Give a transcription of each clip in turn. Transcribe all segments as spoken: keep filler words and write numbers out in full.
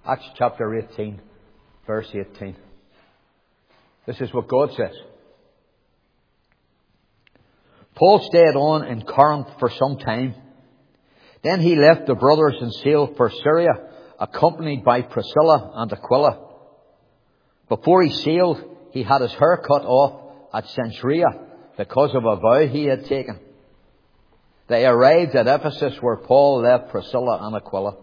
Acts chapter eighteen, verse eighteen. This is what God says. Paul stayed on in Corinth for some time. Then he left the brothers and sailed for Syria, accompanied by Priscilla and Aquila. Before he sailed, he had his hair cut off at Cenchrea because of a vow he had taken. They arrived at Ephesus, where Paul left Priscilla and Aquila.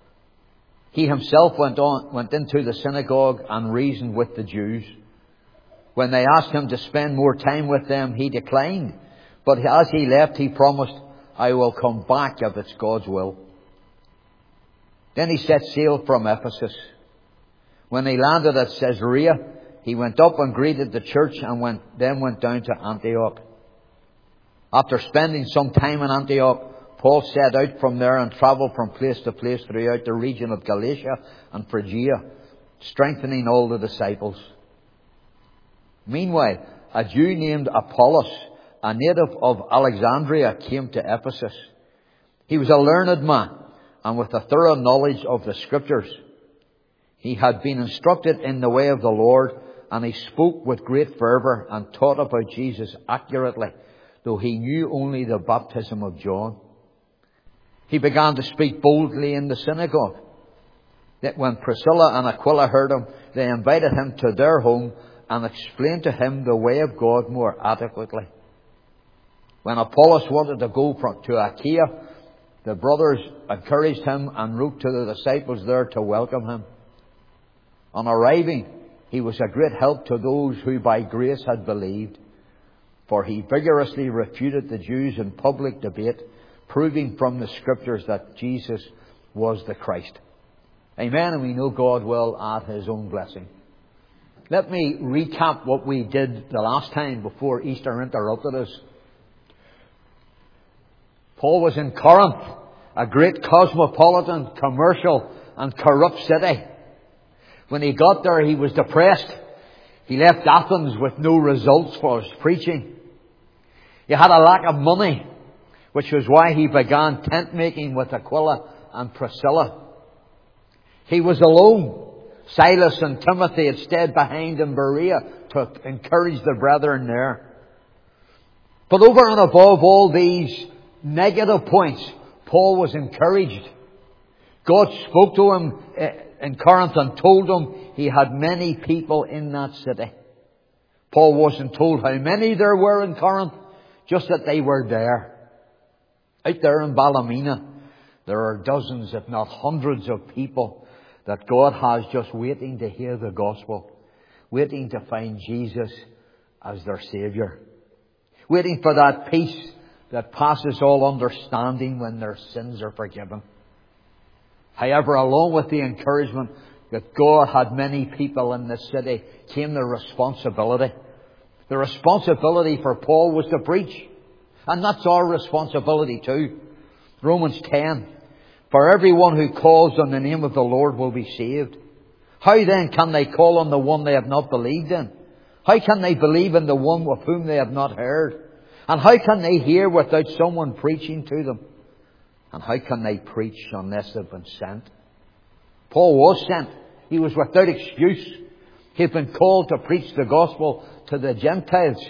He himself went on, went into the synagogue and reasoned with the Jews. When they asked him to spend more time with them, he declined. But as he left, he promised, "I will come back if it's God's will." Then he set sail from Ephesus. When he landed at Caesarea, he went up and greeted the church and went, then went down to Antioch. After spending some time in Antioch, Paul set out from there and travelled from place to place throughout the region of Galatia and Phrygia, strengthening all the disciples. Meanwhile, a Jew named Apollos, a native of Alexandria, came to Ephesus. He was a learned man and with a thorough knowledge of the Scriptures. He had been instructed in the way of the Lord, and he spoke with great fervour and taught about Jesus accurately, though he knew only the baptism of John. He began to speak boldly in the synagogue. That when Priscilla and Aquila heard him, they invited him to their home and explained to him the way of God more adequately. When Apollos wanted to go from, to Achaia, the brothers encouraged him and wrote to the disciples there to welcome him. On arriving, he was a great help to those who by grace had believed, for he vigorously refuted the Jews in public debate, proving from the Scriptures that Jesus was the Christ. Amen, and we know God will add His own blessing. Let me recap what we did the last time before Easter interrupted us. Paul was in Corinth, a great cosmopolitan, commercial and corrupt city. When he got there, he was depressed. He left Athens with no results for his preaching. He had a lack of money, which was why he began tent making with Aquila and Priscilla. He was alone. Silas and Timothy had stayed behind in Berea to encourage the brethren there. But over and above all these negative points, Paul was encouraged. God spoke to him in Corinth and told him he had many people in that city. Paul wasn't told how many there were in Corinth, just that they were there. Out there in Ballymena, there are dozens, if not hundreds of people that God has just waiting to hear the gospel, waiting to find Jesus as their Saviour, waiting for that peace that passes all understanding when their sins are forgiven. However, along with the encouragement that God had many people in this city, came the responsibility. The responsibility for Paul was to preach. And that's our responsibility too. Romans ten. For everyone who calls on the name of the Lord will be saved. How then can they call on the one they have not believed in? How can they believe in the one of whom they have not heard? And how can they hear without someone preaching to them? And how can they preach unless they've been sent? Paul was sent. He was without excuse. He had been called to preach the gospel to the Gentiles.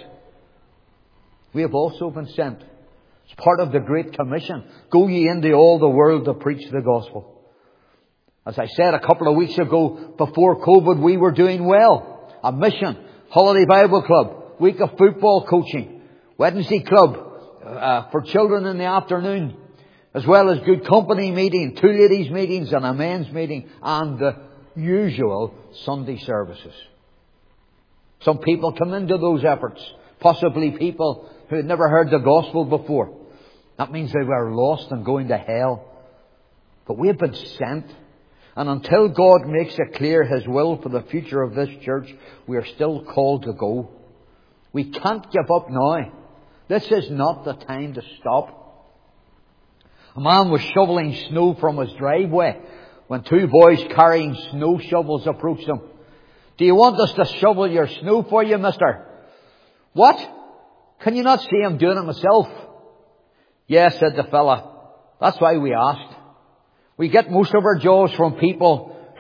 We have also been sent. It's part of the Great Commission. Go ye into all the world to preach the gospel. As I said a couple of weeks ago, before COVID, we were doing well. A mission, Holiday Bible Club, week of football coaching, Wednesday club uh, for children in the afternoon, as well as good company meeting, two ladies meetings and a men's meeting, and the usual Sunday services. Some people come into those efforts, possibly people who had never heard the gospel before. That means they were lost and going to hell. But we have been sent. And until God makes it clear His will for the future of this church, we are still called to go. We can't give up now. This is not the time to stop. A man was shoveling snow from his driveway when two boys carrying snow shovels approached him. Do you want us to shovel your snow for you, mister? What? Can you not see I'm doing it myself? Yes, said the fella. That's why we asked. We get most of our jobs from people who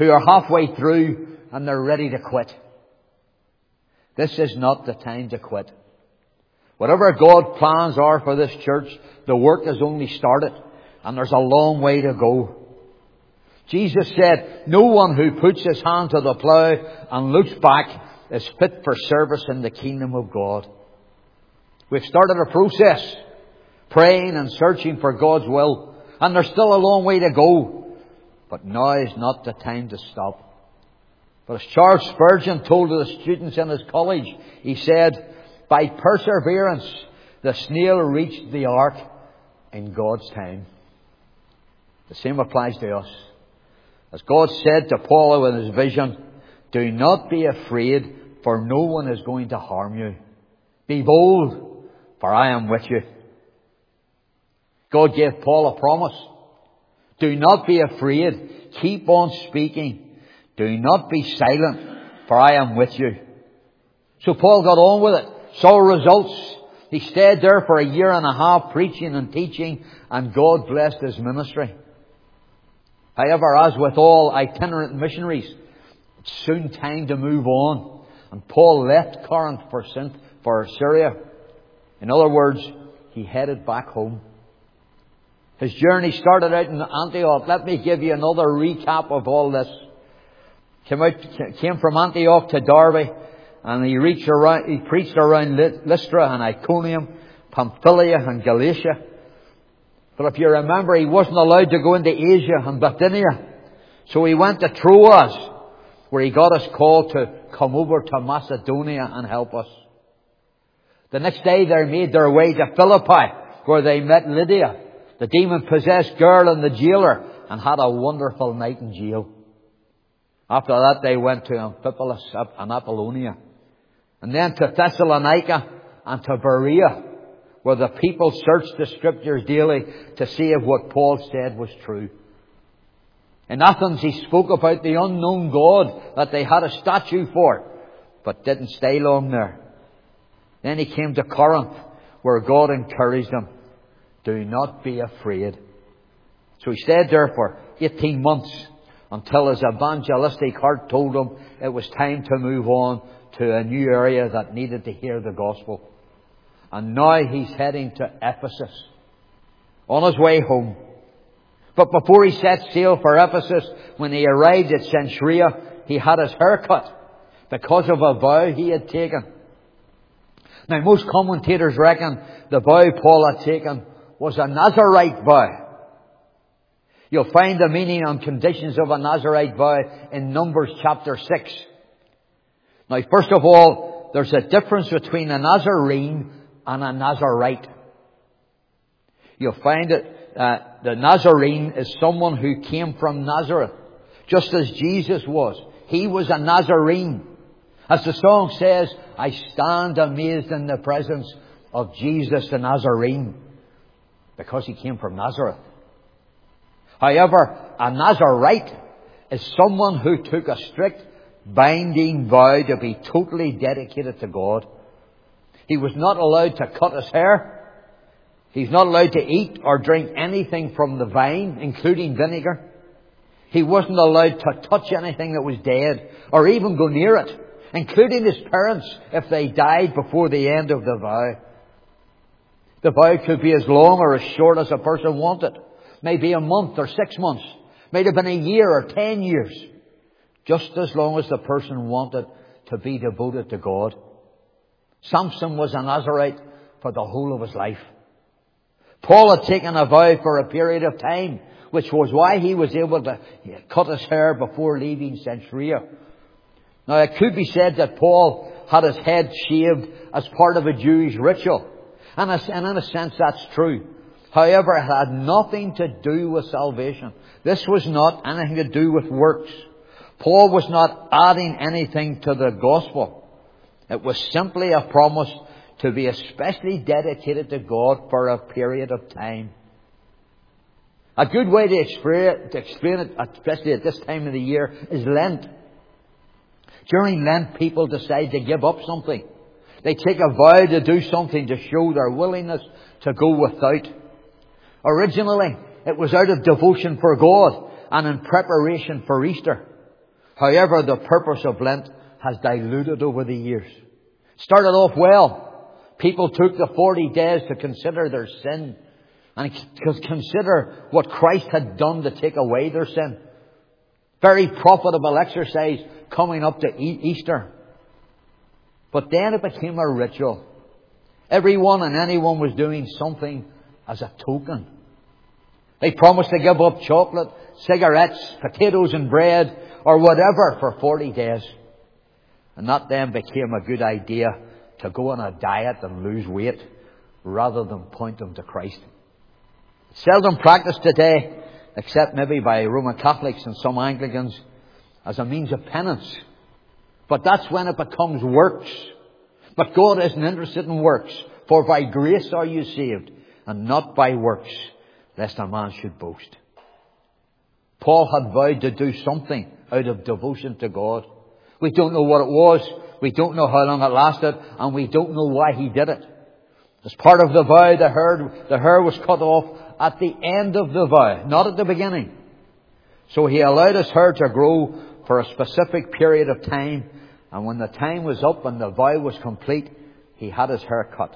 who are halfway through and they're ready to quit. This is not the time to quit. Whatever God's plans are for this church, the work has only started and there's a long way to go. Jesus said, no one who puts his hand to the plough and looks back is fit for service in the kingdom of God. We've started a process, praying and searching for God's will, and there's still a long way to go. But now is not the time to stop. But as Charles Spurgeon told to the students in his college, he said, by perseverance, the snail reached the ark in God's time. The same applies to us. As God said to Paul in his vision, do not be afraid, for no one is going to harm you. Be bold, for I am with you. God gave Paul a promise. Do not be afraid. Keep on speaking. Do not be silent, for I am with you. So Paul got on with it, saw results. He stayed there for a year and a half preaching and teaching, and God blessed his ministry. However, as with all itinerant missionaries, it's soon time to move on. And Paul left Corinth for, for Syria. In other words, he headed back home. His journey started out in Antioch. Let me give you another recap of all this. Came out, came from Antioch to Derbe, and he reached around, he preached around Lystra and Iconium, Pamphylia and Galatia. But if you remember, he wasn't allowed to go into Asia and Bithynia. So he went to Troas, where he got his call to come over to Macedonia and help us. The next day they made their way to Philippi, where they met Lydia, the demon-possessed girl and the jailer, and had a wonderful night in jail. After that they went to Amphipolis and Apollonia, and then to Thessalonica and to Berea, where the people searched the Scriptures daily to see if what Paul said was true. In Athens he spoke about the unknown God that they had a statue for, but didn't stay long there. Then he came to Corinth, where God encouraged him, do not be afraid. So he stayed there for eighteen months, until his evangelistic heart told him it was time to move on to a new area that needed to hear the gospel. And now he's heading to Ephesus, on his way home. But before he set sail for Ephesus, when he arrived at Cenchrea, he had his hair cut because of a vow he had taken. Now, most commentators reckon the vow Paul had taken was a Nazirite vow. You'll find the meaning and conditions of a Nazirite vow in Numbers chapter six. Now, first of all, there's a difference between a Nazarene and a Nazirite. You'll find that uh, the Nazarene is someone who came from Nazareth, just as Jesus was. He was a Nazarene. As the song says, I stand amazed in the presence of Jesus the Nazarene, because he came from Nazareth. However, a Nazirite is someone who took a strict, binding vow to be totally dedicated to God. He was not allowed to cut his hair. He's not allowed to eat or drink anything from the vine, including vinegar. He wasn't allowed to touch anything that was dead, or even go near it, including his parents if they died before the end of the vow. The vow could be as long or as short as a person wanted. Maybe a month or six months. Might have been a year or ten years. Just as long as the person wanted to be devoted to God. Samson was a Nazirite for the whole of his life. Paul had taken a vow for a period of time, which was why he was able to cut his hair before leaving Cenchrea. Now, it could be said that Paul had his head shaved as part of a Jewish ritual. And in a sense, that's true. However, it had nothing to do with salvation. This was not anything to do with works. Paul was not adding anything to the gospel. It was simply a promise to be especially dedicated to God for a period of time. A good way to explain it, to explain it, especially at this time of the year, is Lent. During Lent, people decide to give up something. They take a vow to do something to show their willingness to go without. Originally, it was out of devotion for God and in preparation for Easter. However, the purpose of Lent has diluted over the years. Started off well. People took the forty days to consider their sin and to consider what Christ had done to take away their sin. Very profitable exercise coming up to Easter. But then it became a ritual. Everyone and anyone was doing something as a token. They promised to give up chocolate, cigarettes, potatoes and bread, or whatever for forty days. And that then became a good idea to go on a diet and lose weight rather than point them to Christ. Seldom practiced today, except maybe by Roman Catholics and some Anglicans, as a means of penance. But that's when it becomes works. But God isn't interested in works. For by grace are you saved, and not by works, lest a man should boast. Paul had vowed to do something out of devotion to God. We don't know what it was. We don't know how long it lasted. And we don't know why he did it. As part of the vow, the hair, the hair was cut off at the end of the vow, not at the beginning. So he allowed his hair to grow for a specific period of time. And when the time was up and the vow was complete, he had his hair cut.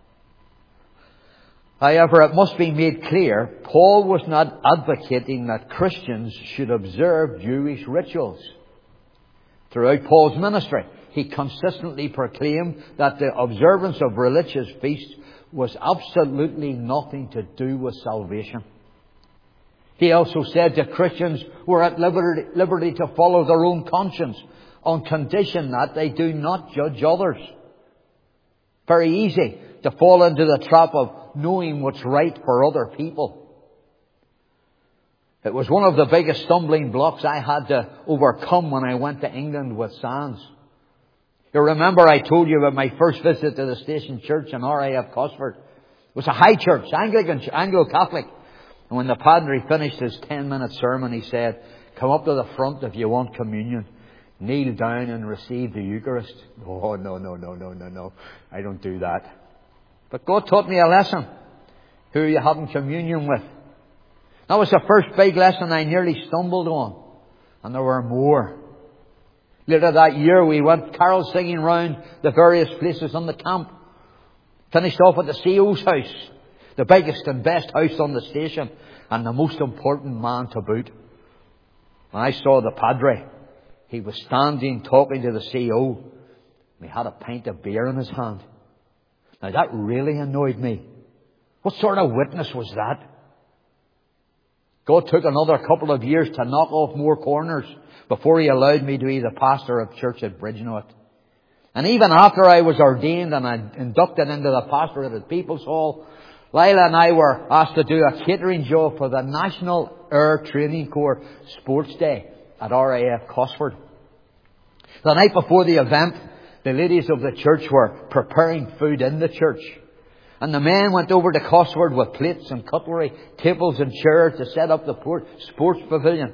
However, it must be made clear, Paul was not advocating that Christians should observe Jewish rituals. Throughout Paul's ministry, he consistently proclaimed that the observance of religious feasts was absolutely nothing to do with salvation. He also said that Christians were at liberty, liberty to follow their own conscience on condition that they do not judge others. Very easy to fall into the trap of knowing what's right for other people. It was one of the biggest stumbling blocks I had to overcome when I went to England with Sands. You remember I told you about my first visit to the Station Church in R A F Cosford. It was a high church, Anglican, Anglo-Catholic. And when the padre finished his ten-minute sermon, he said, "Come up to the front if you want communion. Kneel down and receive the Eucharist." Oh, no, no, no, no, no, no. I don't do that. But God taught me a lesson. Who are you having communion with? That was the first big lesson I nearly stumbled on. And there were more. Later that year we went carol singing round the various places on the camp. Finished off at the C O's house. The biggest and best house on the station. And the most important man to boot. When I saw the padre, he was standing talking to the C O. He had a pint of beer in his hand. Now that really annoyed me. What sort of witness was that? God took another couple of years to knock off more corners before he allowed me to be the pastor of church at Bridgnorth. And even after I was ordained and I inducted into the pastorate at People's Hall, Lila and I were asked to do a catering job for the National Air Training Corps Sports Day at R A F Cosford. The night before the event, the ladies of the church were preparing food in the church. And the men went over to Cosford with plates and cutlery, tables and chairs to set up the sports pavilion.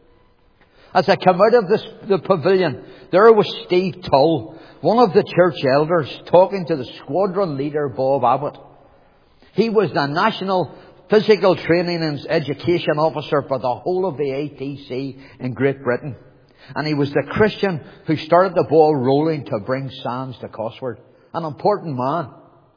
As I came out of this, the pavilion, there was Steve Tull, one of the church elders, talking to the squadron leader, Bob Abbott. He was the National Physical Training and Education Officer for the whole of the A T C in Great Britain. And he was the Christian who started the ball rolling to bring Sands to Cosford. An important man.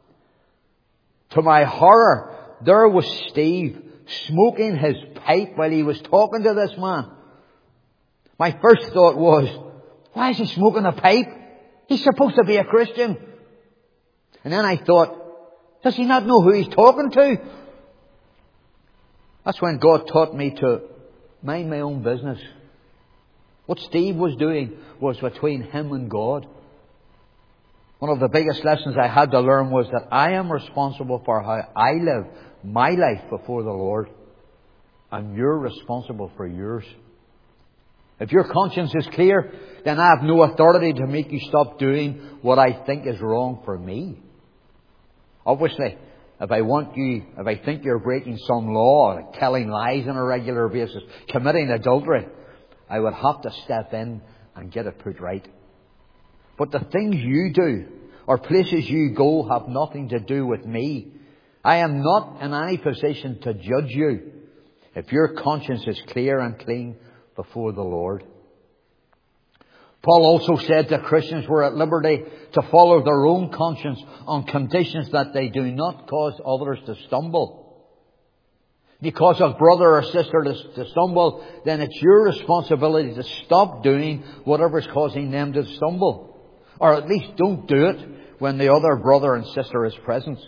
To my horror, there was Steve smoking his pipe while he was talking to this man. My first thought was, why is he smoking a pipe? He's supposed to be a Christian. And then I thought, does he not know who he's talking to? That's when God taught me to mind my own business. What Steve was doing was between him and God. One of the biggest lessons I had to learn was that I am responsible for how I live my life before the Lord. And you're responsible for yours. If your conscience is clear, then I have no authority to make you stop doing what I think is wrong for me. Obviously, if I want you, if I think you're breaking some law, like telling lies on a regular basis, committing adultery, I would have to step in and get it put right. But the things you do or places you go have nothing to do with me. I am not in any position to judge you if your conscience is clear and clean before the Lord. Paul also said that Christians were at liberty to follow their own conscience on conditions that they do not cause others to stumble. Because a brother or sister to, to stumble, then it's your responsibility to stop doing whatever is causing them to stumble. Or at least don't do it when the other brother and sister is present.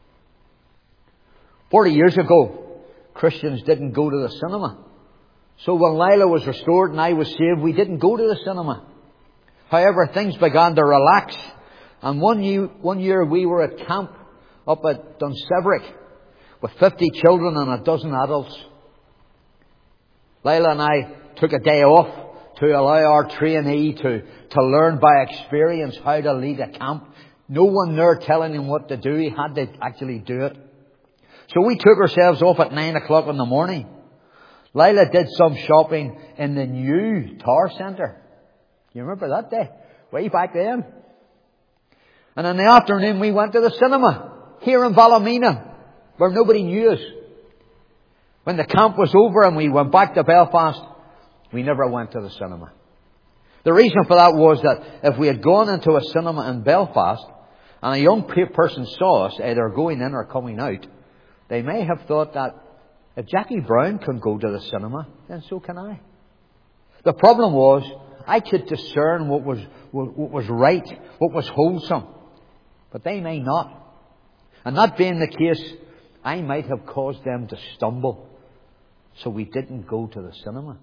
Forty years ago, Christians didn't go to the cinema. So when Lila was restored and I was saved, we didn't go to the cinema. However, things began to relax. And one year, one year we were at camp up at Dunseverick with fifty children and a dozen adults. Lila and I took a day off to allow our trainee to, to learn by experience how to lead a camp. No one there telling him what to do. He had to actually do it. So we took ourselves off at nine o'clock in the morning. Lila did some shopping in the new Tower Centre. You remember that day? Way back then. And in the afternoon we went to the cinema here in Ballymena, where nobody knew us. When the camp was over and we went back to Belfast, we never went to the cinema. The reason for that was that if we had gone into a cinema in Belfast and a young person saw us either going in or coming out, they may have thought that if Jackie Brown can go to the cinema, then so can I. The problem was, I could discern what was, what was right, what was wholesome, but they may not. And that being the case, I might have caused them to stumble. So we didn't go to the cinema.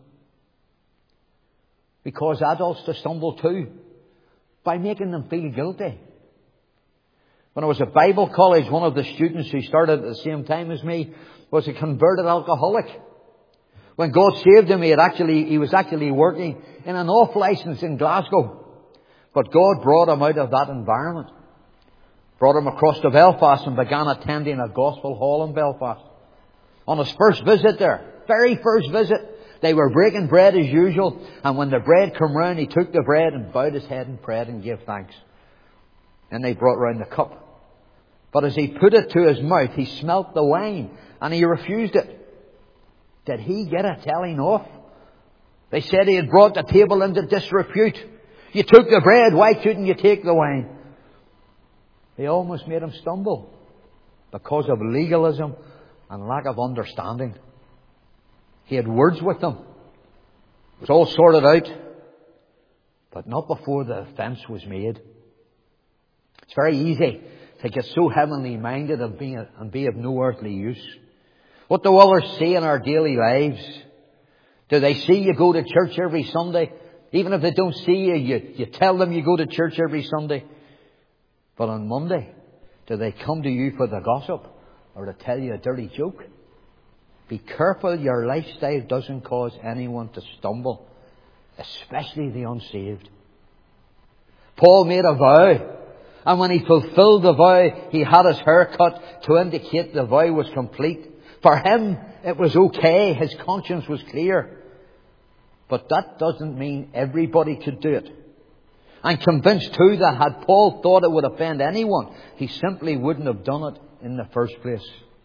We cause adults to stumble too, by making them feel guilty. When I was at Bible college, one of the students who started at the same time as me was a converted alcoholic. When God saved him, he had actually, he was actually working in an off license in Glasgow. But God brought him out of that environment. Brought him across to Belfast and began attending a gospel hall in Belfast. On his first visit there, very first visit, they were breaking bread as usual. And when the bread came round, he took the bread and bowed his head and prayed and gave thanks. And they brought round the cup. But as he put it to his mouth, he smelt the wine and he refused it. Did he get a telling off? They said he had brought the table into disrepute. You took the bread, why couldn't you take the wine? They almost made him stumble because of legalism and lack of understanding. He had words with them. It was all sorted out, but not before the offence was made. It's very easy to get so heavenly minded and be, and be of no earthly use. What do others see in our daily lives? Do they see you go to church every Sunday? Even if they don't see you, you, you tell them you go to church every Sunday. But on Monday, do they come to you for the gossip or to tell you a dirty joke? Be careful your lifestyle doesn't cause anyone to stumble, especially the unsaved. Paul made a vow, and when he fulfilled the vow, he had his hair cut to indicate the vow was complete. For him, it was okay. His conscience was clear. But that doesn't mean everybody could do it. I'm convinced too that had Paul thought it would offend anyone, he simply wouldn't have done it in the first place.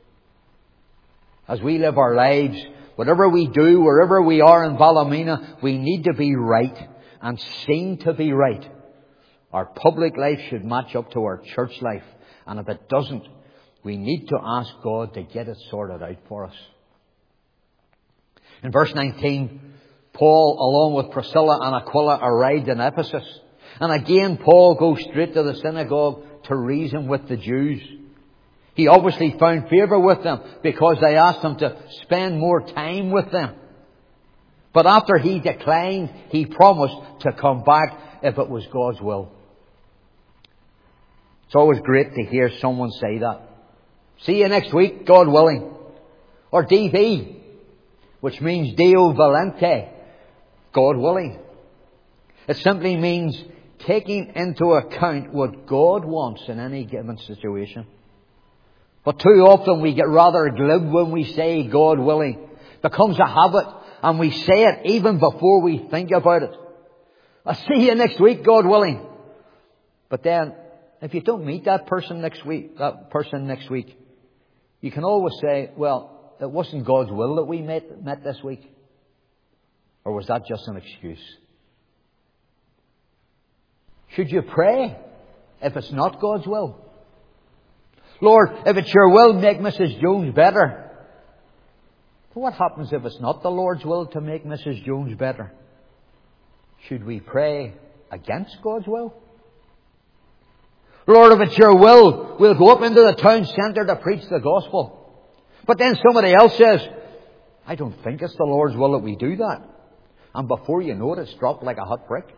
As we live our lives, whatever we do, wherever we are in Ballymena, we need to be right and seen to be right. Our public life should match up to our church life. And if it doesn't, we need to ask God to get it sorted out for us. In verse nineteen, Paul, along with Priscilla and Aquila, arrived in Ephesus. And again, Paul goes straight to the synagogue to reason with the Jews. He obviously found favour with them because they asked him to spend more time with them. But after he declined, he promised to come back if it was God's will. It's always great to hear someone say that. See you next week, God willing. Or D V, which means Deo Volente, God willing. It simply means taking into account what God wants in any given situation. But too often we get rather glib when we say God willing. It becomes a habit and we say it even before we think about it. I'll see you next week, God willing. But then, if you don't meet that person next week, that person next week, you can always say, well, it wasn't God's will that we met, met this week. Or was that just an excuse? Should you pray if it's not God's will? Lord, if it's your will, make Missus Jones better. But what happens if it's not the Lord's will to make Missus Jones better? Should we pray against God's will? Lord, if it's your will, we'll go up into the town centre to preach the gospel. But then somebody else says, I don't think it's the Lord's will that we do that. And before you know it, it's dropped like a hot brick.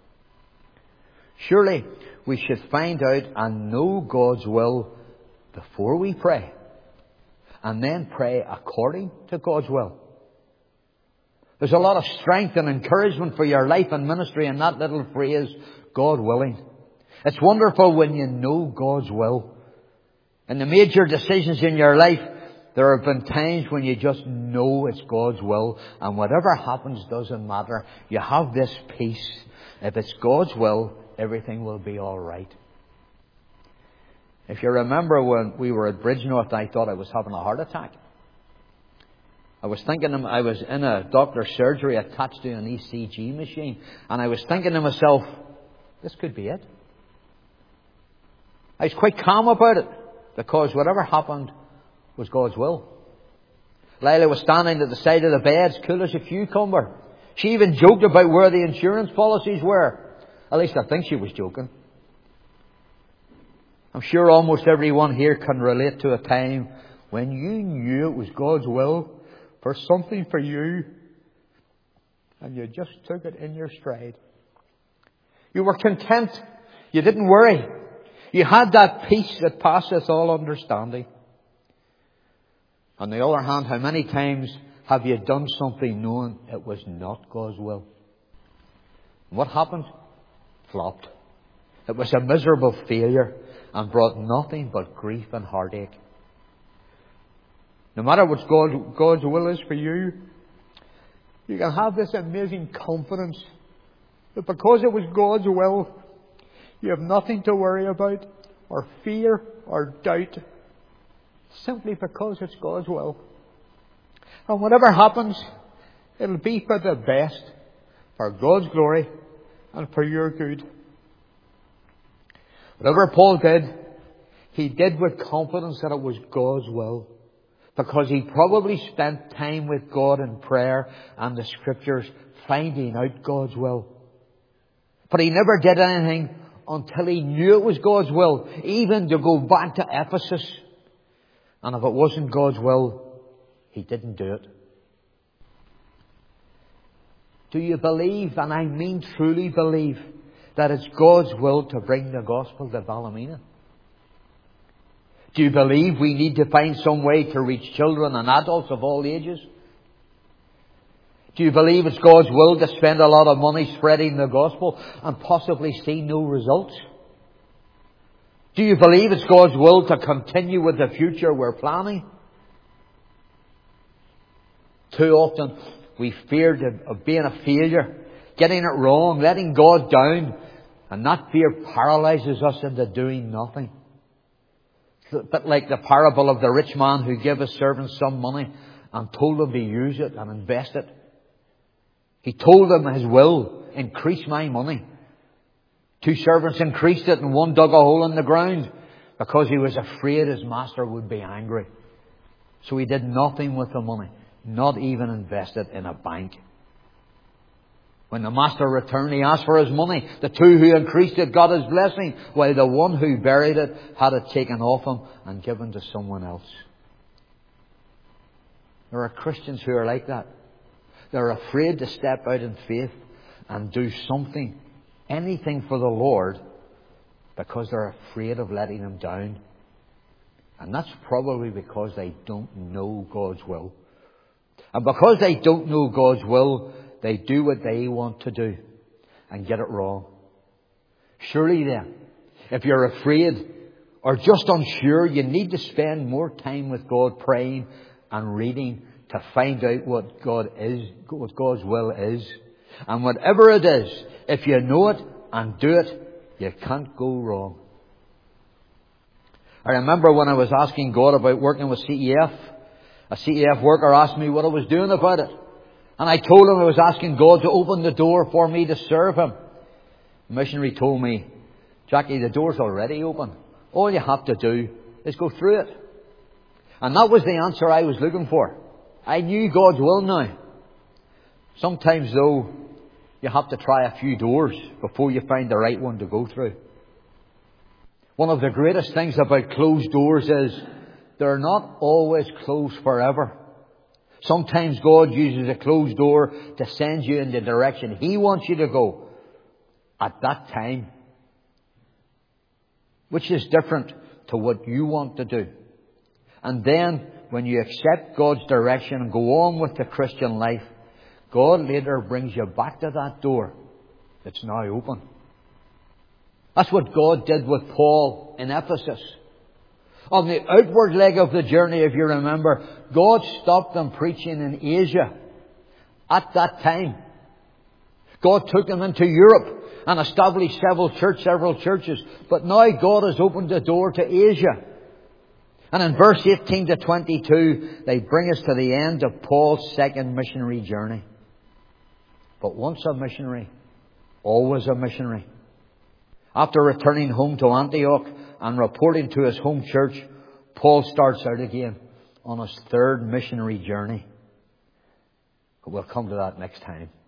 Surely we should find out and know God's will before we pray, and then pray according to God's will. There's a lot of strength and encouragement for your life and ministry in that little phrase, God willing. It's wonderful when you know God's will. In the major decisions in your life, there have been times when you just know it's God's will, and whatever happens doesn't matter. You have this peace. If it's God's will, everything will be all right. If you remember when we were at Bridgenorth, I thought I was having a heart attack. I was thinking I was in a doctor's surgery attached to an E C G machine, and I was thinking to myself, this could be it. I was quite calm about it, because whatever happened was God's will. Lila was standing at the side of the bed, cool as a cucumber. She even joked about where the insurance policies were. At least I think she was joking. I'm sure almost everyone here can relate to a time when you knew it was God's will for something for you, and you just took it in your stride. You were content. You didn't worry. You had that peace that passeth all understanding. On the other hand, how many times have you done something knowing it was not God's will? What happened? Flopped. It was a miserable failure and brought nothing but grief and heartache. No matter what God, God's will is for you, you can have this amazing confidence that because it was God's will, you have nothing to worry about or fear or doubt, simply because it's God's will. And whatever happens, it'll be for the best, for God's glory and for your good. Whatever Paul did, he did with confidence that it was God's will, because he probably spent time with God in prayer and the Scriptures finding out God's will. But he never did anything until he knew it was God's will, even to go back to Ephesus. And if it wasn't God's will, he didn't do it. Do you believe, and I mean truly believe, that it's God's will to bring the gospel to Ballymena? Do you believe we need to find some way to reach children and adults of all ages? Do you believe it's God's will to spend a lot of money spreading the gospel and possibly see no results? Do you believe it's God's will to continue with the future we're planning? Too often we fear of being a failure, getting it wrong, letting God down, and that fear paralyzes us into doing nothing. It's a bit like the parable of the rich man who gave his servants some money and told them to use it and invest it. He told them his will, increase my money. Two servants increased it and one dug a hole in the ground because he was afraid his master would be angry. So he did nothing with the money, not even invest it in a bank. When the master returned, he asked for his money. The two who increased it got his blessing, while the one who buried it had it taken off him and given to someone else. There are Christians who are like that. They're afraid to step out in faith and do something, anything for the Lord, because they're afraid of letting Him down. And that's probably because they don't know God's will. And because they don't know God's will, they do what they want to do and get it wrong. Surely then, if you're afraid or just unsure, you need to spend more time with God praying and reading to find out what God is, what God's will is. And whatever it is, if you know it and do it, you can't go wrong. I remember when I was asking God about working with C E F, a C E F worker asked me what I was doing about it. And I told him I was asking God to open the door for me to serve Him. A missionary told me, Jackie, the door's already open. All you have to do is go through it. And that was the answer I was looking for. I knew God's will now. Sometimes, though, you have to try a few doors before you find the right one to go through. One of the greatest things about closed doors is they're not always closed forever. Sometimes God uses a closed door to send you in the direction He wants you to go at that time, which is different to what you want to do. And then, when you accept God's direction and go on with the Christian life, God later brings you back to that door that's now open. That's what God did with Paul in Ephesus. On the outward leg of the journey, if you remember, God stopped them preaching in Asia at that time. God took them into Europe and established several church, several churches. But now God has opened the door to Asia. And in verse eighteen to twenty-two, they bring us to the end of Paul's second missionary journey. But once a missionary, always a missionary. After returning home to Antioch and reporting to his home church, Paul starts out again on his third missionary journey. But we'll come to that next time.